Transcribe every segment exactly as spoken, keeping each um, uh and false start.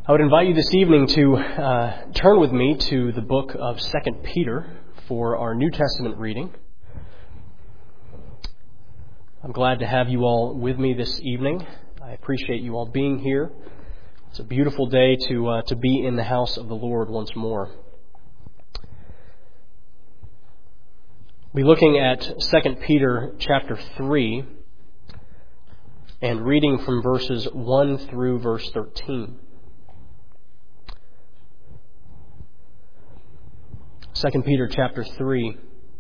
I would invite you this evening to uh, turn with me to the book of Second Peter for our New Testament reading. I'm glad to have you all with me this evening. I appreciate you all being here. It's a beautiful day to uh, to be in the house of the Lord once more. We'll be looking at Second Peter chapter three and reading from verses one through verse thirteen. Second Peter chapter three.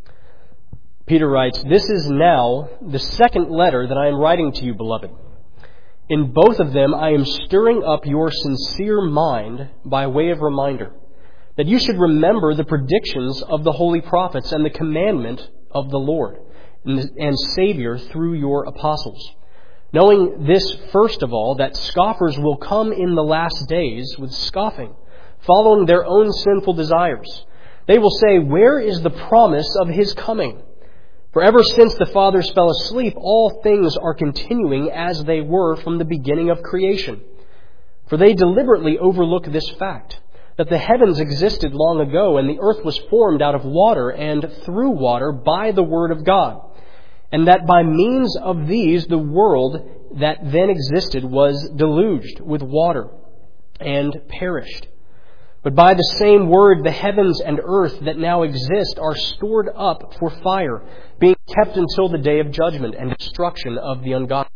Peter writes, "This is now the second letter that I am writing to you, beloved. In both of them I am stirring up your sincere mind by way of reminder, that you should remember the predictions of the holy prophets and the commandment of the Lord and Savior through your apostles. Knowing this first of all, that scoffers will come in the last days with scoffing, following their own sinful desires. They will say, 'Where is the promise of His coming?' For ever since the fathers fell asleep, all things are continuing as they were from the beginning of creation. For they deliberately overlook this fact, that the heavens existed long ago, and the earth was formed out of water and through water by the word of God, and that by means of these the world that then existed was deluged with water and perished. But by the same word, the heavens and earth that now exist are stored up for fire, being kept until the day of judgment and destruction of the ungodly.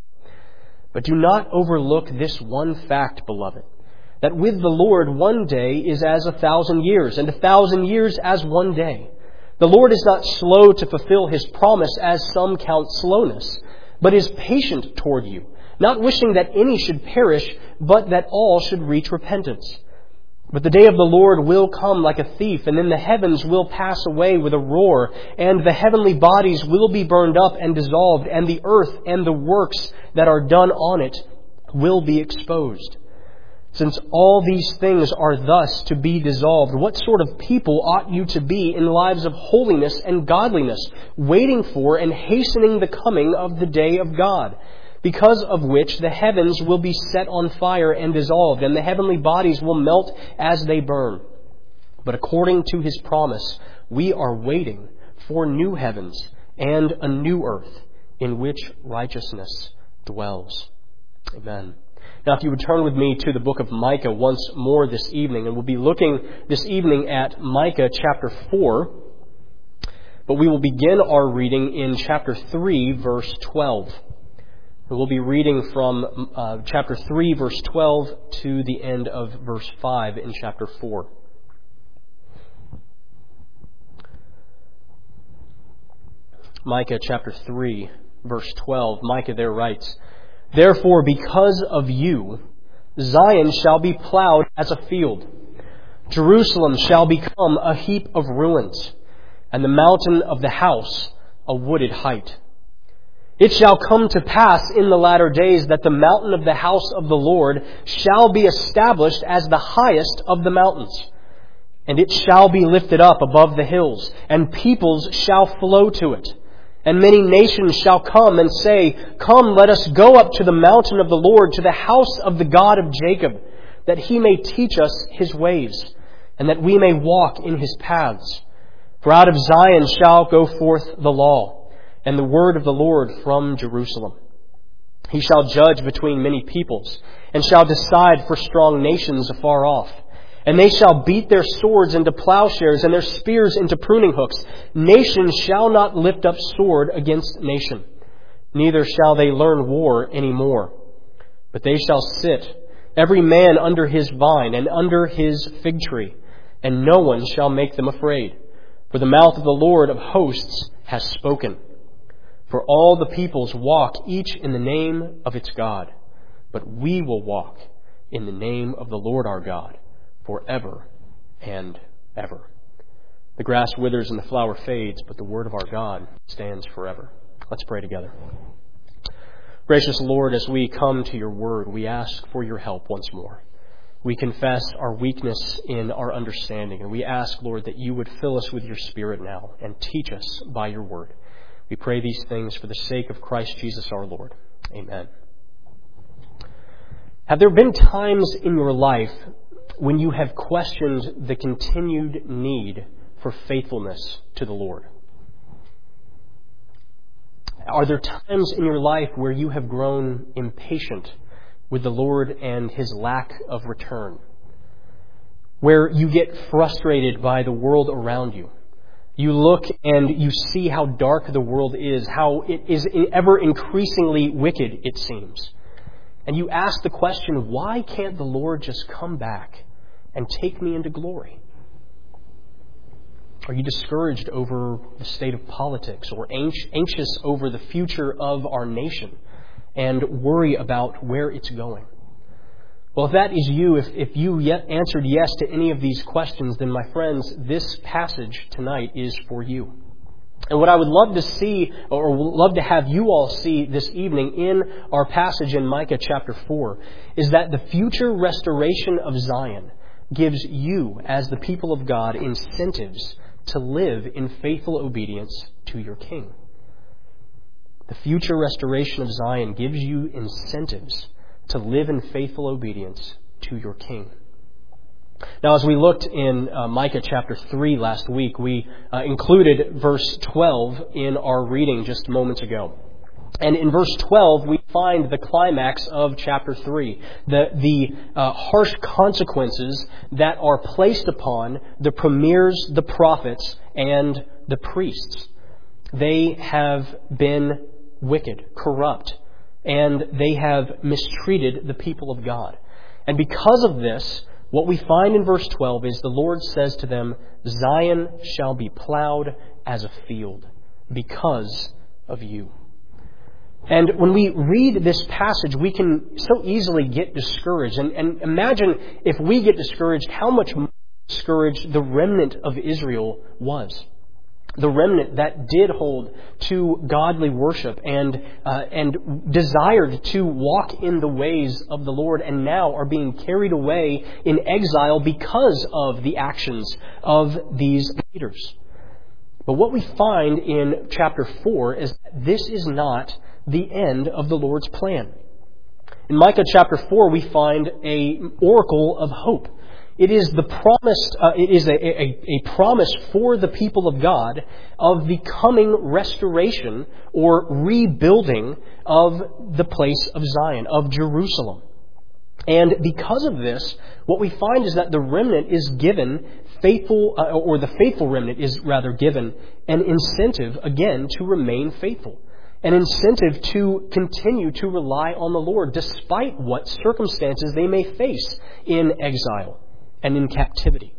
But do not overlook this one fact, beloved, that with the Lord one day is as a thousand years, and a thousand years as one day. The Lord is not slow to fulfill His promise, as some count slowness, but is patient toward you, not wishing that any should perish, but that all should reach repentance. But the day of the Lord will come like a thief, and then the heavens will pass away with a roar, and the heavenly bodies will be burned up and dissolved, and the earth and the works that are done on it will be exposed. Since all these things are thus to be dissolved, what sort of people ought you to be in lives of holiness and godliness, waiting for and hastening the coming of the day of God, because of which the heavens will be set on fire and dissolved, and the heavenly bodies will melt as they burn. But according to His promise, we are waiting for new heavens and a new earth in which righteousness dwells." Amen. Now, if you would turn with me to the book of Micah once more this evening, and we'll be looking this evening at Micah chapter four, but we will begin our reading in chapter three, verse twelve. We'll be reading from uh, chapter three, verse twelve, to the end of verse five in chapter four. Micah chapter three, verse twelve. Micah there writes, "Therefore, because of you, Zion shall be plowed as a field. Jerusalem shall become a heap of ruins, and the mountain of the house a wooded height. It shall come to pass in the latter days that the mountain of the house of the Lord shall be established as the highest of the mountains. And it shall be lifted up above the hills, and peoples shall flow to it. And many nations shall come and say, 'Come, let us go up to the mountain of the Lord, to the house of the God of Jacob, that He may teach us His ways, and that we may walk in His paths. For out of Zion shall go forth the law, and the word of the Lord from Jerusalem. He shall judge between many peoples, and shall decide for strong nations afar off. And they shall beat their swords into plowshares, and their spears into pruning hooks. Nation shall not lift up sword against nation, neither shall they learn war any more. But they shall sit, every man under his vine and under his fig tree, and no one shall make them afraid. For the mouth of the Lord of hosts has spoken. For all the peoples walk each in the name of its God, but we will walk in the name of the Lord our God forever and ever." The grass withers and the flower fades, but the word of our God stands forever. Let's pray together. Gracious Lord, as we come to your word, we ask for your help once more. We confess our weakness in our understanding, and we ask, Lord, that you would fill us with your Spirit now and teach us by your word. We pray these things for the sake of Christ Jesus our Lord. Amen. Have there been times in your life when you have questioned the continued need for faithfulness to the Lord? Are there times in your life where you have grown impatient with the Lord and His lack of return? Where you get frustrated by the world around you? You look and you see how dark the world is, how it is ever increasingly wicked, it seems. And you ask the question, why can't the Lord just come back and take me into glory? Are you discouraged over the state of politics or anxious over the future of our nation and worry about where it's going? Well, if that is you, if, if you yet answered yes to any of these questions, then my friends, this passage tonight is for you. And what I would love to see, or love to have you all see this evening in our passage in Micah chapter four, is that the future restoration of Zion gives you, as the people of God, incentives to live in faithful obedience to your King. The future restoration of Zion gives you incentives to live in faithful obedience to your King. Now, as we looked in uh, Micah chapter three last week, we uh, included verse twelve in our reading just moments ago. And in verse twelve, we find the climax of chapter three, the, the uh, harsh consequences that are placed upon the premiers, the prophets, and the priests. They have been wicked, corrupt, and they have mistreated the people of God. And because of this, what we find in verse twelve is the Lord says to them, Zion shall be plowed as a field because of you. And when we read this passage, we can so easily get discouraged. And, and imagine if we get discouraged, how much more discouraged the remnant of Israel was. The remnant that did hold to godly worship and uh, and desired to walk in the ways of the Lord, and now are being carried away in exile because of the actions of these leaders. But what we find in chapter four is that this is not the end of the Lord's plan. In Micah chapter four, we find a oracle of hope. It is the promise. Uh, it is a, a, a promise for the people of God of the coming restoration or rebuilding of the place of Zion, of Jerusalem. And because of this, what we find is that the remnant is given faithful, uh, or the faithful remnant is rather given an incentive again to remain faithful, an incentive to continue to rely on the Lord despite what circumstances they may face in exile and in captivity.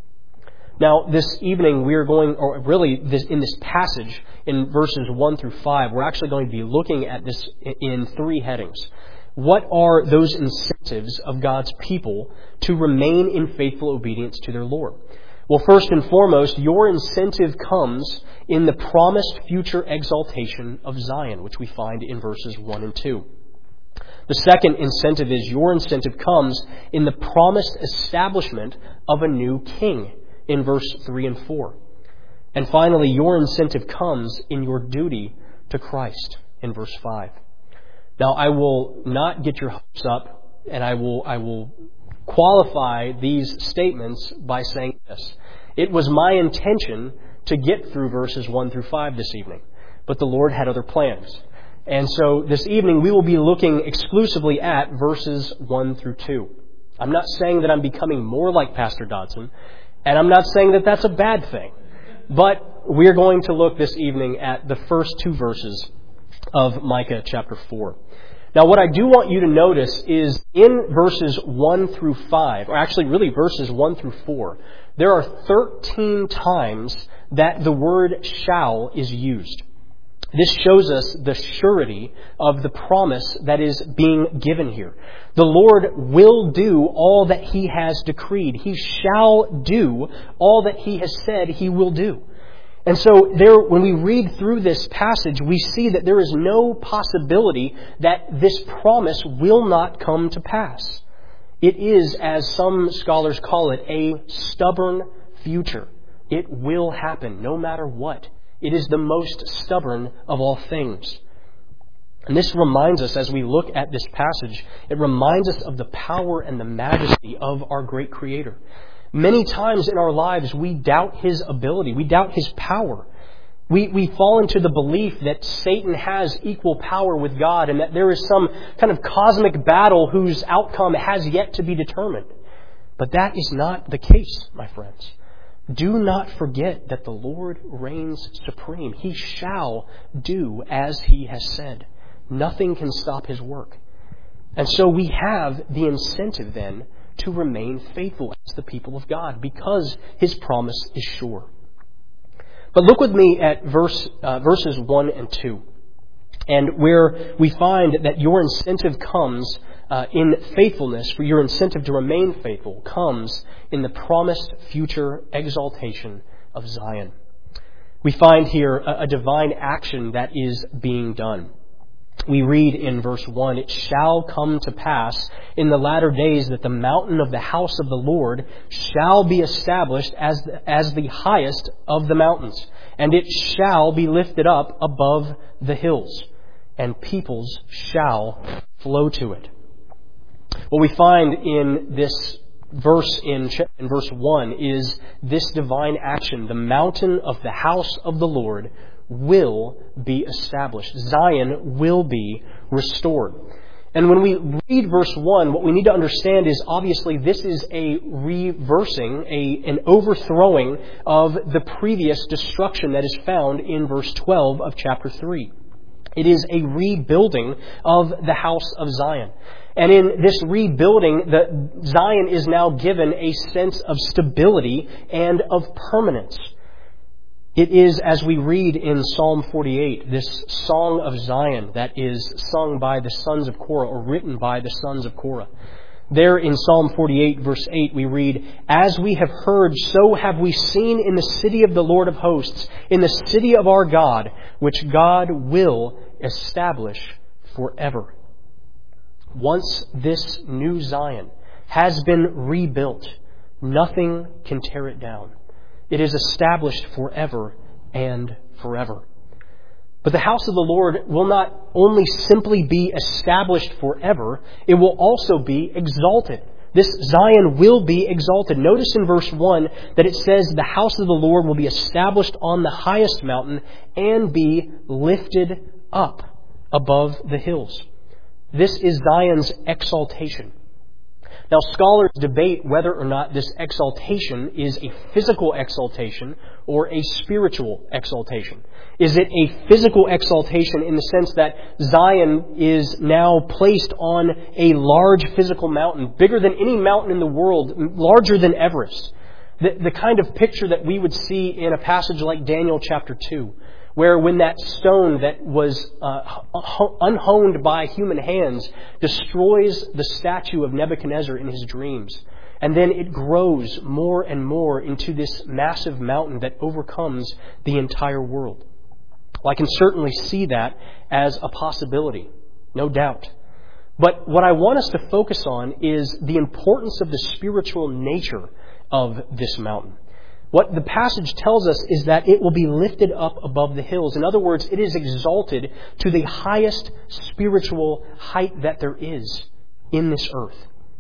Now, this evening we are going, or really this, in this passage in verses one through five, we're actually going to be looking at this in three headings. What are those incentives of God's people to remain in faithful obedience to their Lord? Well, first and foremost, your incentive comes in the promised future exaltation of Zion, which we find in verses one and two. The second incentive is your incentive comes in the promised establishment of a new king in verse three and four. And finally, your incentive comes in your duty to Christ in verse five. Now, I will not get your hopes up, and I will I will qualify these statements by saying this. It was my intention to get through verses one through five this evening, but the Lord had other plans. And so this evening we will be looking exclusively at verses one through two. I'm not saying that I'm becoming more like Pastor Dodson, and I'm not saying that that's a bad thing. But we're going to look this evening at the first two verses of Micah chapter four. Now, what I do want you to notice is in verses one through five, or actually really verses one through four, there are thirteen times that the word shall is used. This shows us the surety of the promise that is being given here. The Lord will do all that He has decreed. He shall do all that He has said He will do. And so there, when we read through this passage, we see that there is no possibility that this promise will not come to pass. It is, as some scholars call it, a stubborn future. It will happen no matter what. It is the most stubborn of all things. And this reminds us, as we look at this passage, it reminds us of the power and the majesty of our great Creator. Many times in our lives, we doubt His ability. We doubt His power. We, we fall into the belief that Satan has equal power with God and that there is some kind of cosmic battle whose outcome has yet to be determined. But that is not the case, my friends. Do not forget that the Lord reigns supreme. He shall do as He has said. Nothing can stop His work. And so we have the incentive then to remain faithful as the people of God because His promise is sure. But look with me at verse uh, verses one and two, and where we find that your incentive comes uh, in faithfulness, for your incentive to remain faithful comes in the promised future exaltation of Zion. We find here a, a divine action that is being done. We read in verse one, "It shall come to pass in the latter days that the mountain of the house of the Lord shall be established as the, as the highest of the mountains, and it shall be lifted up above the hills, and peoples shall flow to it." What we find in this verse in, in verse one is this divine action. The mountain of the house of the Lord will be established. Zion will be restored. And when we read verse one, what we need to understand is obviously this is a reversing, a, an overthrowing of the previous destruction that is found in verse twelve of chapter three. It is a rebuilding of the house of Zion. And in this rebuilding, the, Zion is now given a sense of stability and of permanence. It is, as we read in Psalm forty-eight, this song of Zion that is sung by the sons of Korah, or written by the sons of Korah. There in Psalm forty-eight, verse eight, we read, "As we have heard, so have we seen in the city of the Lord of hosts, in the city of our God, which God will establish forever." Once this new Zion has been rebuilt, nothing can tear it down. It is established forever and forever. But the house of the Lord will not only simply be established forever, it will also be exalted. This Zion will be exalted. Notice in verse one that it says the house of the Lord will be established on the highest mountain and be lifted up above the hills. This is Zion's exaltation. Now, scholars debate whether or not this exaltation is a physical exaltation or a spiritual exaltation. Is it a physical exaltation in the sense that Zion is now placed on a large physical mountain, bigger than any mountain in the world, larger than Everest? The, the kind of picture that we would see in a passage like Daniel chapter two, where when that stone that was uh, unhoned by human hands destroys the statue of Nebuchadnezzar in his dreams, and then it grows more and more into this massive mountain that overcomes the entire world. Well, I can certainly see that as a possibility, no doubt. But what I want us to focus on is the importance of the spiritual nature of this mountain. What the passage tells us is that it will be lifted up above the hills. In other words, it is exalted to the highest spiritual height that there is in this earth.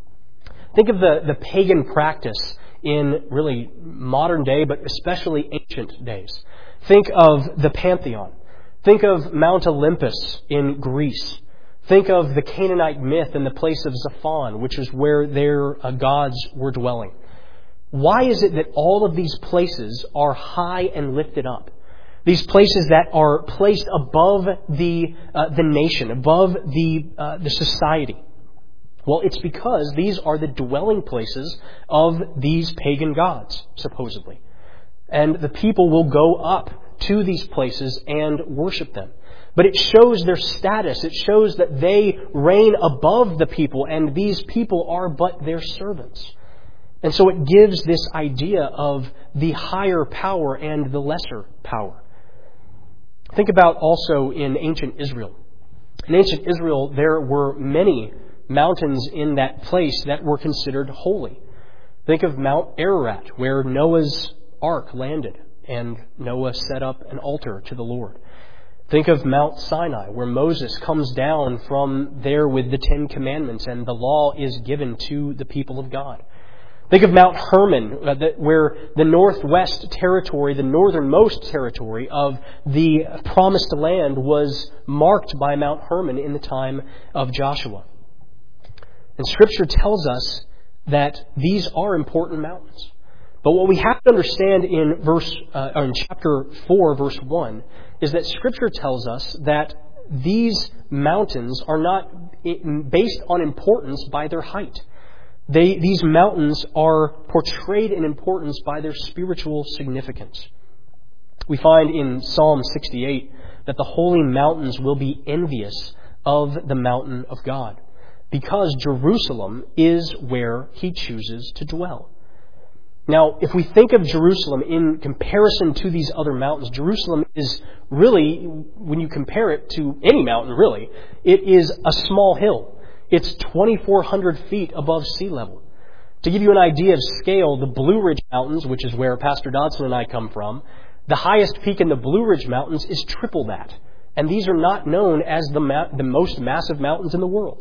Think of the, the pagan practice in really modern day, but especially ancient days. Think of the Pantheon. Think of Mount Olympus in Greece. Think of the Canaanite myth and the place of Zaphon, which is where their uh, gods were dwelling. Why is it that all of these places are high and lifted up? These places that are placed above the uh, the nation, above the uh, the society. Well, it's because these are the dwelling places of these pagan gods, supposedly. And the people will go up to these places and worship them. But it shows their status. It shows that they reign above the people, and these people are but their servants. And so it gives this idea of the higher power and the lesser power. Think about also in ancient Israel. In ancient Israel, there were many mountains in that place that were considered holy. Think of Mount Ararat, where Noah's ark landed, and Noah set up an altar to the Lord. Think of Mount Sinai, where Moses comes down from there with the Ten Commandments and the law is given to the people of God. Think of Mount Hermon, uh, the, where the northwest territory, the northernmost territory of the promised land was marked by Mount Hermon in the time of Joshua. And Scripture tells us that these are important mountains. But what we have to understand in verse, uh, or in chapter four, verse one, is that Scripture tells us that these mountains are not based on importance by their height. They, these mountains are portrayed in importance by their spiritual significance. We find in Psalm sixty-eight that the holy mountains will be envious of the mountain of God, because Jerusalem is where He chooses to dwell. Now, if we think of Jerusalem in comparison to these other mountains, Jerusalem is really, when you compare it to any mountain really, it is a small hill. It's twenty-four hundred feet above sea level. To give you an idea of scale, the Blue Ridge Mountains, which is where Pastor Dodson and I come from, the highest peak in the Blue Ridge Mountains is triple that. And these are not known as the ma- the most massive mountains in the world.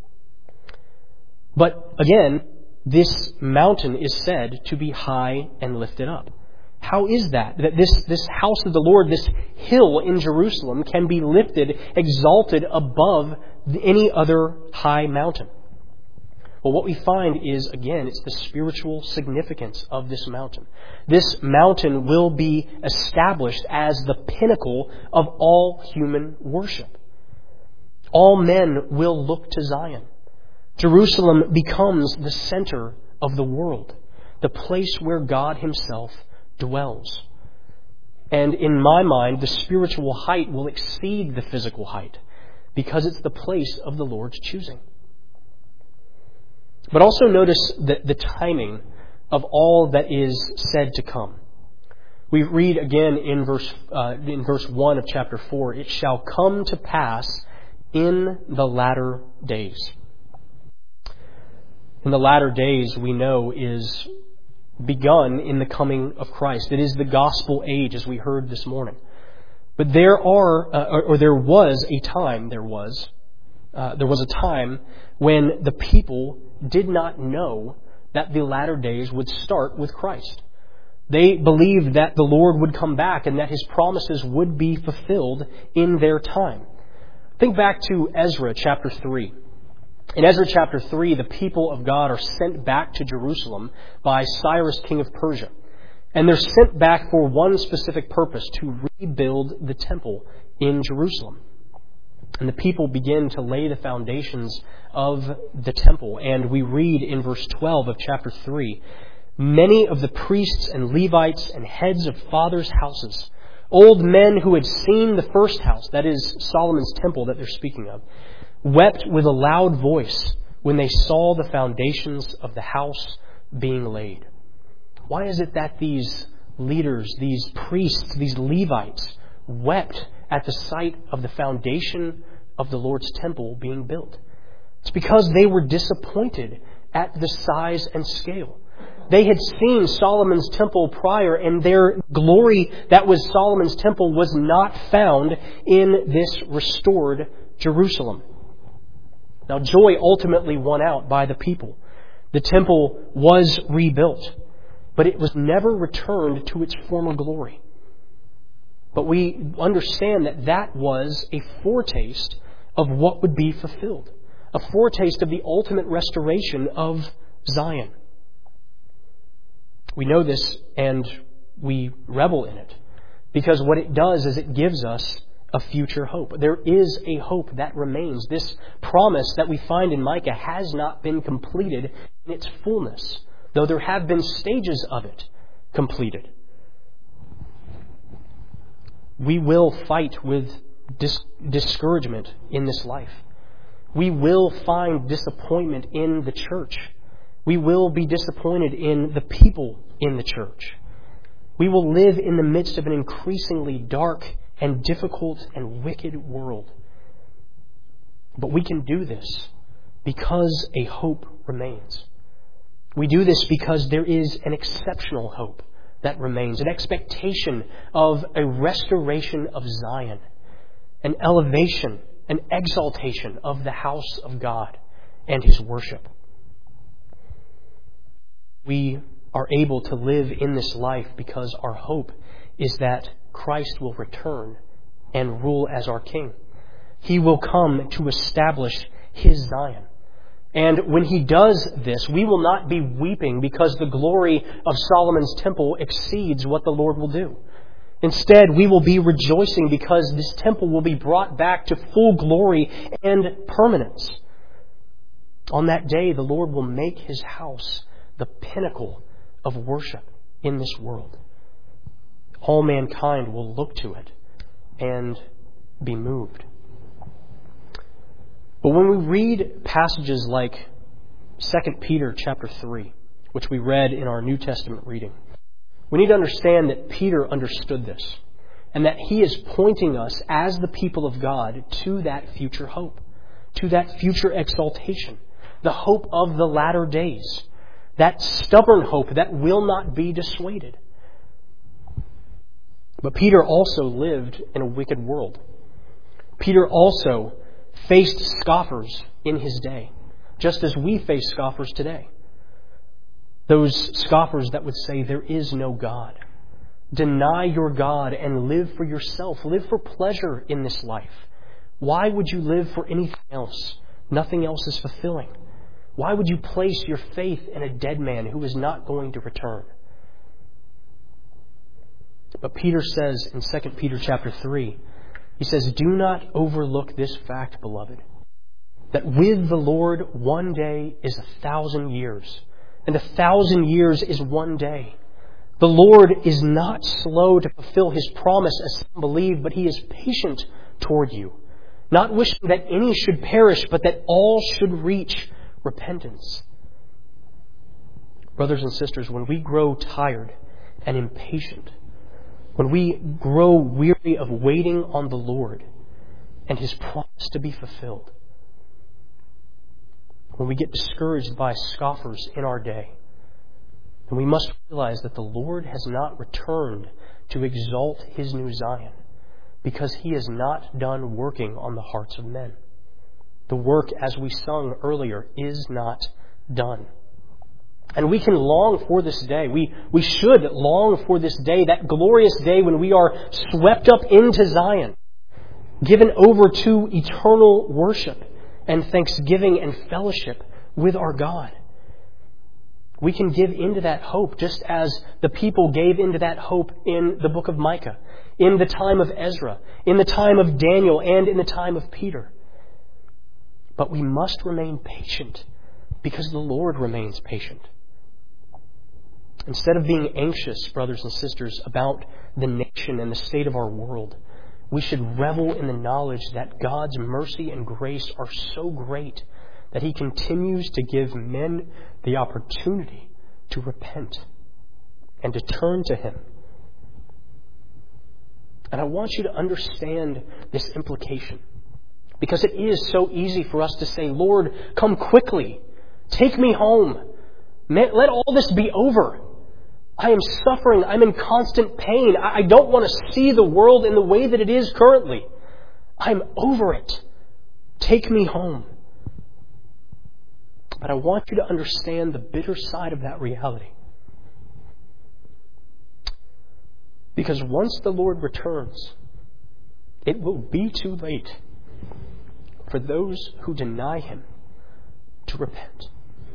But again, this mountain is said to be high and lifted up. How is that? That this, this house of the Lord, this hill in Jerusalem, can be lifted, exalted above any other high mountain? Well, what we find is, again, it's the spiritual significance of this mountain. This mountain will be established as the pinnacle of all human worship. All men will look to Zion. Jerusalem becomes the center of the world, the place where God Himself dwells. And in my mind, the spiritual height will exceed the physical height, because it's the place of the Lord's choosing. But also notice the, the timing of all that is said to come. We read again in verse uh, in verse one of chapter four, "It shall come to pass in the latter days." In the latter days, we know, is begun in the coming of Christ. It is the gospel age, as we heard this morning. But there are, uh, or, or there was a time, there was, uh, there was a time when the people did not know that the latter days would start with Christ. They believed that the Lord would come back and that His promises would be fulfilled in their time. Think back to Ezra chapter three. In Ezra chapter three, the people of God are sent back to Jerusalem by Cyrus, king of Persia. And they're sent back for one specific purpose, to rebuild the temple in Jerusalem. And the people begin to lay the foundations of the temple. And we read in verse twelve of chapter three, "Many of the priests and Levites and heads of fathers' houses, old men who had seen the first house," that is Solomon's temple that they're speaking of, "wept with a loud voice when they saw the foundations of the house being laid." Why is it that these leaders, these priests, these Levites wept at the sight of the foundation of the Lord's temple being built? It's because they were disappointed at the size and scale. They had seen Solomon's temple prior, and their glory that was Solomon's temple was not found in this restored Jerusalem. Now, joy ultimately won out by the people. The temple was rebuilt, but it was never returned to its former glory. But we understand that that was a foretaste of what would be fulfilled, a foretaste of the ultimate restoration of Zion. We know this and we revel in it, because what it does is it gives us a future hope. There is a hope that remains. This promise that we find in Micah has not been completed in its fullness, though there have been stages of it completed. We will fight with dis- discouragement in this life. We will find disappointment in the church. We will be disappointed in the people in the church. We will live in the midst of an increasingly dark and difficult and wicked world. But we can do this because a hope remains. We do this because there is an exceptional hope that remains, an expectation of a restoration of Zion. an elevation, an exaltation of the house of God and His worship. We are able to live in this life because our hope is that Christ will return and rule as our King. He will come to establish His Zion. And when He does this, we will not be weeping because the glory of Solomon's temple exceeds what the Lord will do. Instead, we will be rejoicing because this temple will be brought back to full glory and permanence. On that day, the Lord will make His house the pinnacle of worship in this world. All mankind will look to it and be moved. But when we read passages like Second Peter chapter three, which we read in our New Testament reading, we need to understand that Peter understood this and that he is pointing us as the people of God to that future hope, to that future exaltation, the hope of the latter days, that stubborn hope that will not be dissuaded. But Peter also lived in a wicked world. Peter also faced scoffers in his day, just as we face scoffers today. Those scoffers that would say there is no God. Deny your God and live for yourself. Live for pleasure in this life. Why would you live for anything else? Nothing else is fulfilling. Why would you place your faith in a dead man who is not going to return? But Peter says in Second Peter chapter three, he says, "Do not overlook this fact, beloved, that with the Lord one day is a thousand years, and a thousand years is one day. The Lord is not slow to fulfill His promise, as some believe, but He is patient toward you, not wishing that any should perish, but that all should reach repentance." Brothers and sisters, when we grow tired and impatient, when we grow weary of waiting on the Lord and His promise to be fulfilled, when we get discouraged by scoffers in our day, then we must realize that the Lord has not returned to exalt His new Zion because He is not done working on the hearts of men. The work, as we sung earlier, is not done. And we can long for this day. We, we should long for this day, that glorious day when we are swept up into Zion, given over to eternal worship and thanksgiving and fellowship with our God. We can give into that hope just as the people gave into that hope in the book of Micah, in the time of Ezra, in the time of Daniel, and in the time of Peter. But we must remain patient because the Lord remains patient. Instead of being anxious, brothers and sisters, about the nation and the state of our world, we should revel in the knowledge that God's mercy and grace are so great that He continues to give men the opportunity to repent and to turn to Him. And I want you to understand this implication, because it is so easy for us to say, "Lord, come quickly. Take me home. Let all this be over. I am suffering. I'm in constant pain. I don't want to see the world in the way that it is currently. I'm over it. Take me home." But I want you to understand the bitter side of that reality. Because once the Lord returns, it will be too late for those who deny Him to repent.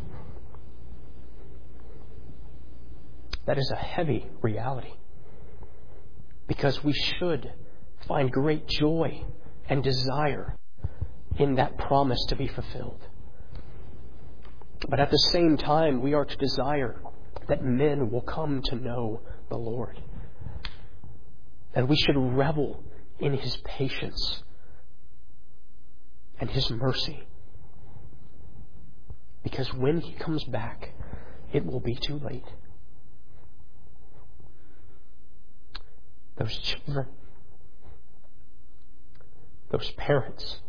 That is a heavy reality, because we should find great joy and desire in that promise to be fulfilled. But at the same time, we are to desire that men will come to know the Lord. And we should revel in His patience and His mercy, because when He comes back, it will be too late. Those children, those parents,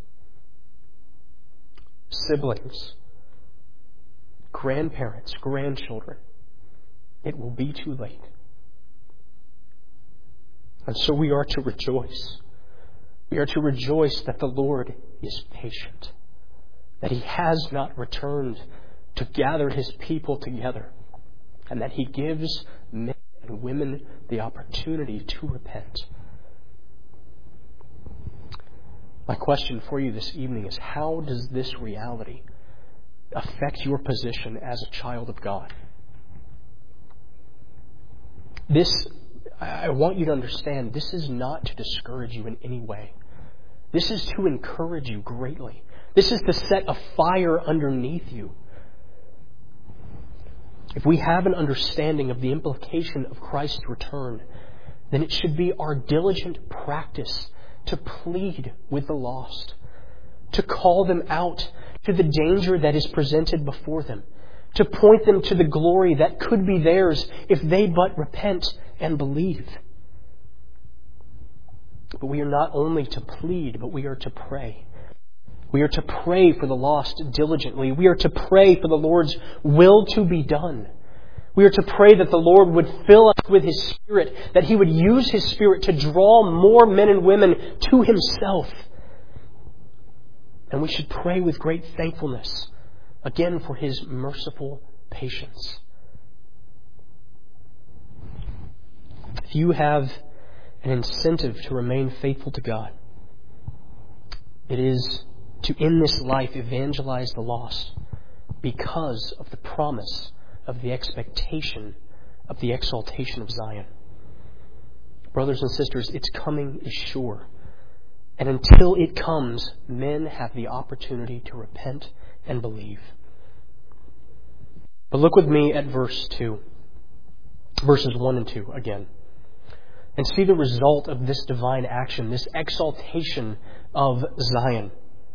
siblings, grandparents, grandchildren, it will be too late. And so we are to rejoice We are to rejoice that the Lord is patient, that He has not returned to gather His people together, and that He gives men and women the opportunity to repent. My question for you this evening is, how does this reality affect your position as a child of God? This, I want you to understand, this is not to discourage you in any way. This is to encourage you greatly. This is to set a fire underneath you. If we have an understanding of the implication of Christ's return, then it should be our diligent practice to plead with the lost, to call them out to the danger that is presented before them, to point them to the glory that could be theirs if they but repent and believe. But we are not only to plead, but we are to pray. We are to pray for the lost diligently. We are to pray for the Lord's will to be done. We are to pray that the Lord would fill us with His Spirit, that He would use His Spirit to draw more men and women to Himself. And we should pray with great thankfulness, again, for His merciful patience. If you have an incentive to remain faithful to God, it is to, in this life, evangelize the lost because of the promise of the expectation of the exaltation of Zion. Brothers and sisters, its coming is sure. And until it comes, men have the opportunity to repent and believe. But look with me at verse two. Verses one and two again. And see the result of this divine action, this exaltation of Zion.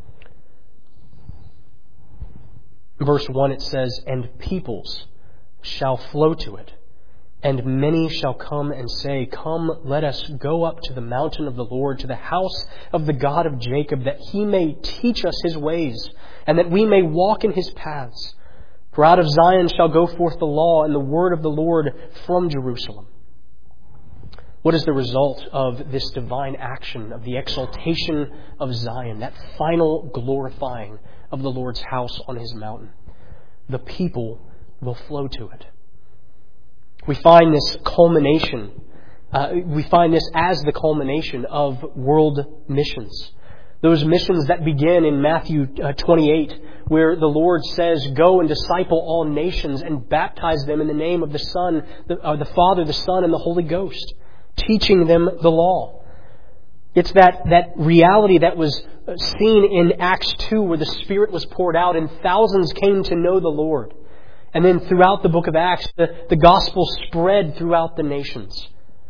Verse one, it says, "And peoples shall flow to it, and many shall come and say, Come, let us go up to the mountain of the Lord, to the house of the God of Jacob, that He may teach us His ways, and that we may walk in His paths. For out of Zion shall go forth the law and the word of the Lord from Jerusalem." What is the result of this divine action, of the exaltation of Zion, that final glorifying of the Lord's house on His mountain? The people will flow to it. We find this culmination, uh, we find this as the culmination of world missions. Those missions that begin in Matthew uh, twenty-eight, where the Lord says, "Go and disciple all nations and baptize them in the name of the Son, the, uh, the Father, the Son, and the Holy Ghost, teaching them the law." It's that, that reality that was seen in Acts two, where the Spirit was poured out and thousands came to know the Lord. And then throughout the book of Acts, the, the gospel spread throughout the nations.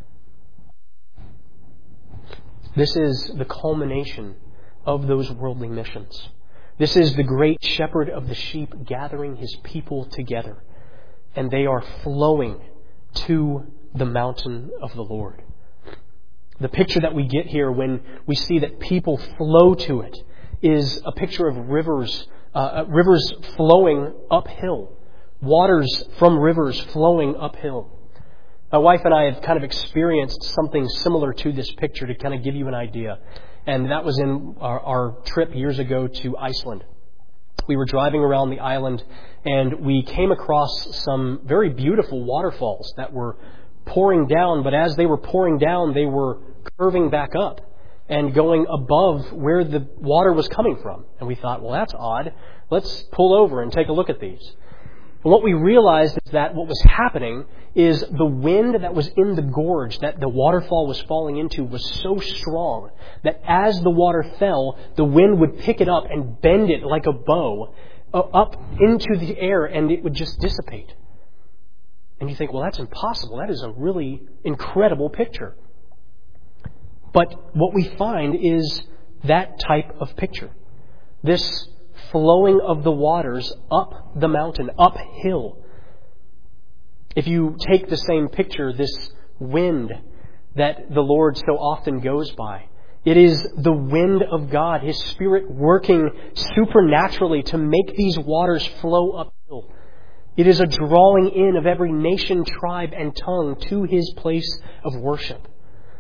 This is the culmination of those worldly missions. This is the great shepherd of the sheep gathering His people together. And they are flowing to the mountain of the Lord. The picture that we get here when we see that people flow to it is a picture of rivers, uh, rivers flowing uphill. Waters from rivers flowing uphill. My wife and I have kind of experienced something similar to this picture to kind of give you an idea. And that was in our, our trip years ago to Iceland. We were driving around the island and we came across some very beautiful waterfalls that were pouring down, but as they were pouring down, they were curving back up and going above where the water was coming from. And we thought, well, that's odd. Let's pull over and take a look at these. And what we realized is that what was happening is the wind that was in the gorge that the waterfall was falling into was so strong that as the water fell, the wind would pick it up and bend it like a bow up into the air, and it would just dissipate. And you think, well, that's impossible. That is a really incredible picture. But what we find is that type of picture. This flowing of the waters up the mountain, uphill. If you take the same picture, this wind that the Lord so often goes by, it is the wind of God, His Spirit working supernaturally to make these waters flow uphill. It is a drawing in of every nation, tribe, and tongue to His place of worship.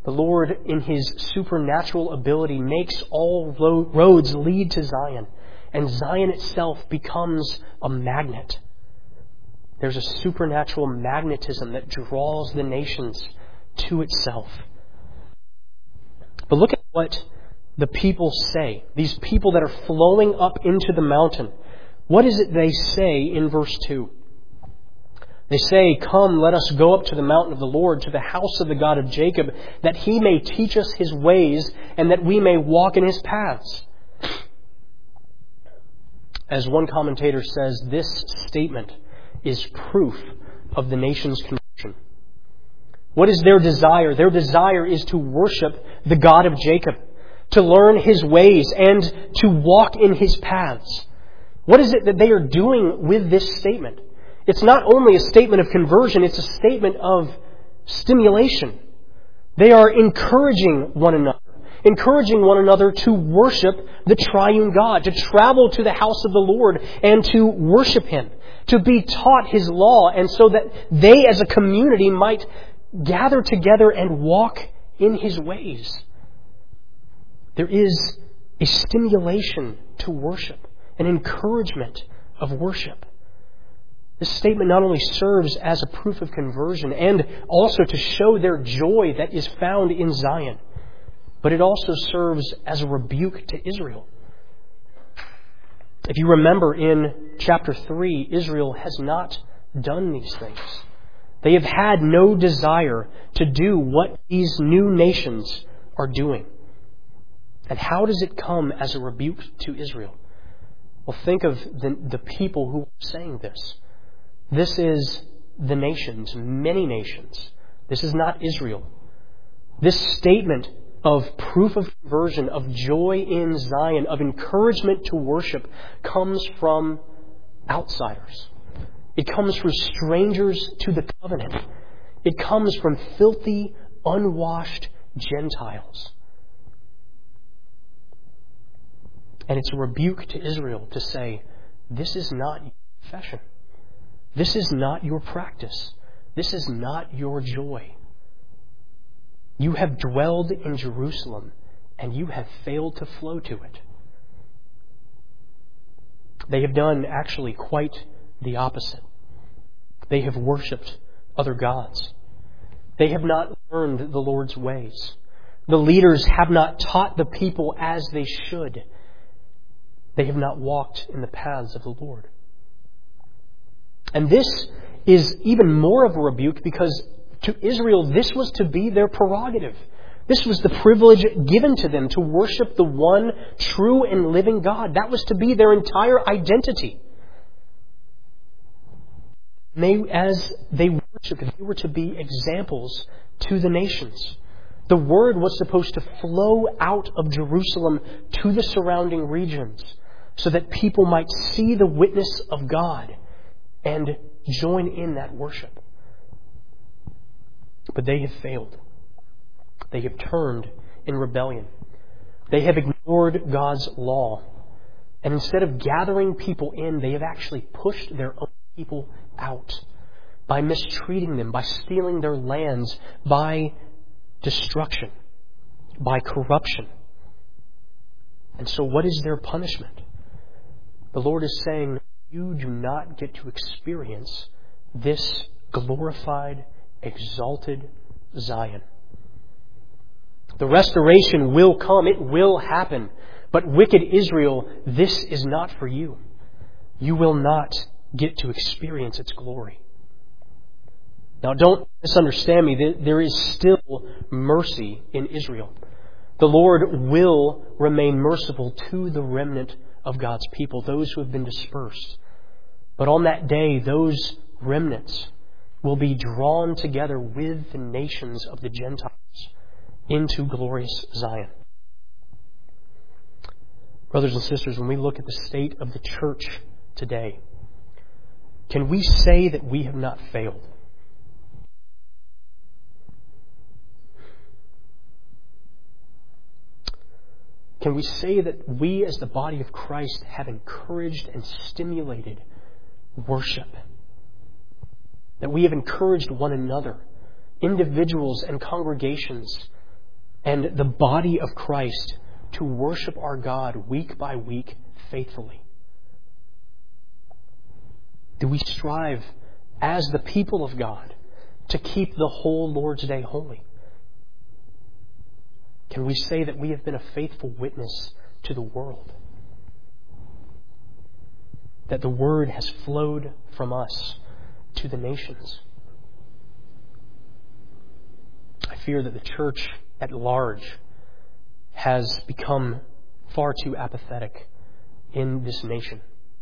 The Lord, in His supernatural ability, makes all ro- roads lead to Zion, and Zion itself becomes a magnet. There's a supernatural magnetism that draws the nations to itself. But look at what the people say. These people that are flowing up into the mountain. What is it they say in verse two? They say, "Come, let us go up to the mountain of the Lord, to the house of the God of Jacob, that He may teach us His ways, and that we may walk in His paths." As one commentator says, this statement is proof of the nation's conversion. What is their desire? Their desire is to worship the God of Jacob, to learn His ways, and to walk in His paths. What is it that they are doing with this statement? It's not only a statement of conversion, it's a statement of stimulation. They are encouraging one another, encouraging one another to worship the triune God, to travel to the house of the Lord and to worship Him, to be taught His law, and so that they as a community might gather together and walk in His ways. There is a stimulation to worship, an encouragement of worship. This statement not only serves as a proof of conversion and also to show their joy that is found in Zion, but it also serves as a rebuke to Israel. If you remember in chapter three, Israel has not done these things. They have had no desire to do what these new nations are doing. And how does it come as a rebuke to Israel? Well, think of the, the people who are saying this. This is the nations, many nations. This is not Israel. This statement of proof of conversion, of joy in Zion, of encouragement to worship, comes from outsiders. It comes from strangers to the covenant. It comes from filthy, unwashed Gentiles. And it's a rebuke to Israel to say, this is not your confession. This is not your practice. This is not your joy. You have dwelled in Jerusalem, and you have failed to flow to it. They have done actually quite the opposite. They have worshipped other gods. They have not learned the Lord's ways. The leaders have not taught the people as they should. They have not walked in the paths of the Lord. And this is even more of a rebuke because to Israel, this was to be their prerogative. This was the privilege given to them to worship the one true and living God. That was to be their entire identity. And they, as they worshiped, they were to be examples to the nations. The word was supposed to flow out of Jerusalem to the surrounding regions so that people might see the witness of God and join in that worship. But they have failed. They have turned in rebellion. They have ignored God's law. And instead of gathering people in, they have actually pushed their own people out by mistreating them, by stealing their lands, by destruction, by corruption. And so what is their punishment? The Lord is saying, you do not get to experience this glorified, exalted Zion. The restoration will come. It will happen. But wicked Israel, this is not for you. You will not get to experience its glory. Now, don't misunderstand me. There is still mercy in Israel. The Lord will remain merciful to the remnant of God's people, those who have been dispersed. But on that day, those remnants will be drawn together with the nations of the Gentiles into glorious Zion. Brothers and sisters, when we look at the state of the church today, can we say that we have not failed? Can we say that we as the body of Christ have encouraged and stimulated worship? That we have encouraged one another, individuals and congregations, and the body of Christ to worship our God week by week faithfully? Do we strive as the people of God to keep the whole Lord's Day holy? Can we say that we have been a faithful witness to the world? That the word has flowed from us to the nations? I fear that the church at large has become far too apathetic in this nation.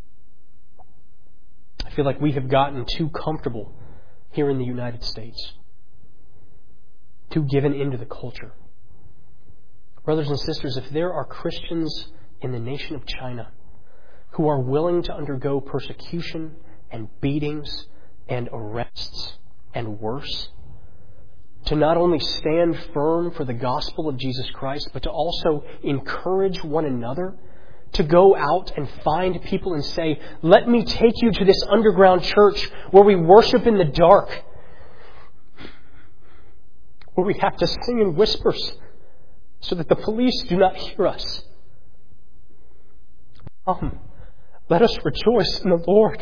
I feel like we have gotten too comfortable here in the United States, too given into the culture. Brothers and sisters, if there are Christians in the nation of China who are willing to undergo persecution and beatings and arrests and worse, to not only stand firm for the gospel of Jesus Christ, but to also encourage one another to go out and find people and say, let me take you to this underground church where we worship in the dark, where we have to sing in whispers so that the police do not hear us. Come, let us rejoice in the Lord.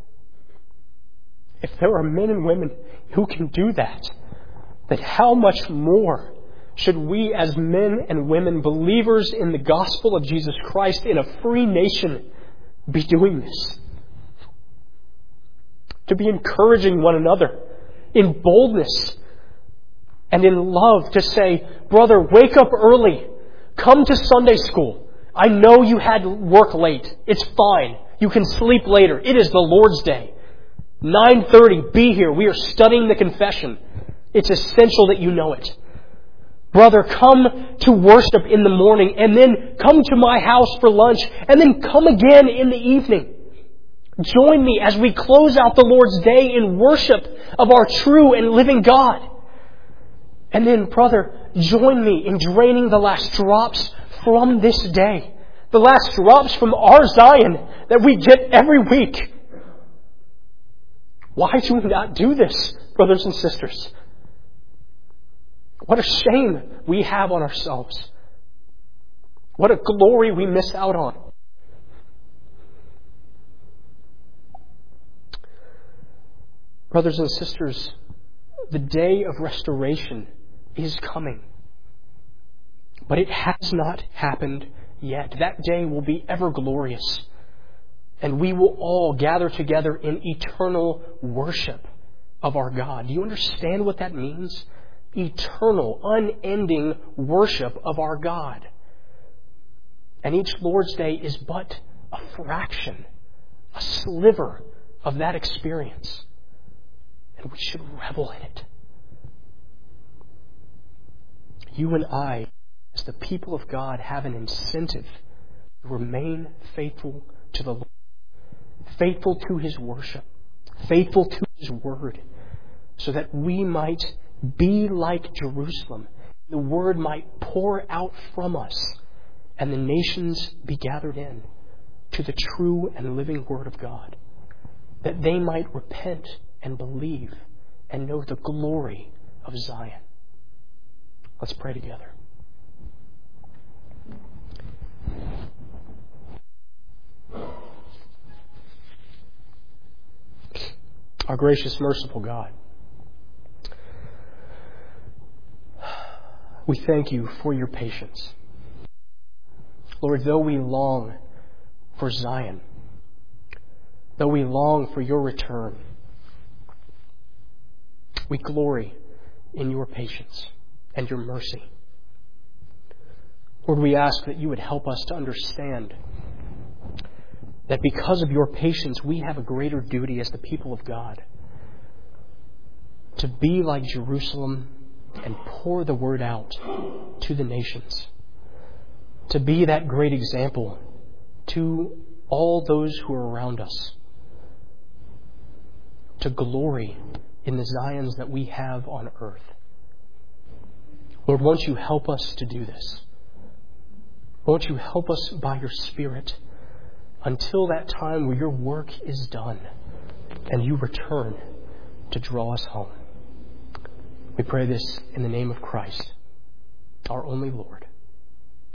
If there are men and women who can do that, then how much more should we as men and women, believers in the gospel of Jesus Christ in a free nation, be doing this? To be encouraging one another in boldness and in love to say, brother, wake up early. Come to Sunday school. I know you had work late. It's fine. You can sleep later. It is the Lord's Day. nine thirty, be here. We are studying the confession. It's essential that you know it. Brother, come to worship in the morning and then come to my house for lunch and then come again in the evening. Join me as we close out the Lord's Day in worship of our true and living God. And then, brother, join me in draining the last drops from this day. The last drops from our Zion that we get every week. Why do we not do this, brothers and sisters? What a shame we have on ourselves. What a glory we miss out on. Brothers and sisters, the day of restoration is coming. But it has not happened yet. That day will be ever glorious. And we will all gather together in eternal worship of our God. Do you understand what that means? Eternal, unending worship of our God. And each Lord's Day is but a fraction, a sliver of that experience. And we should revel in it. You and I, as the people of God, have an incentive to remain faithful to the Lord, faithful to His worship, faithful to His word, so that we might be like Jerusalem. The word might pour out from us, and the nations be gathered in to the true and living word of God, that they might repent and believe and know the glory of Zion. Let's pray together. Our gracious, merciful God, we thank You for Your patience. Lord, though we long for Zion, though we long for Your return, we glory in Your patience and Your mercy. Lord, we ask that You would help us to understand that because of Your patience, we have a greater duty as the people of God to be like Jerusalem and pour the word out to the nations, to be that great example to all those who are around us, to glory in the Zions that we have on earth. Lord, won't You help us to do this? Won't You help us by Your Spirit until that time where Your work is done and You return to draw us home? We pray this in the name of Christ. our only Lord.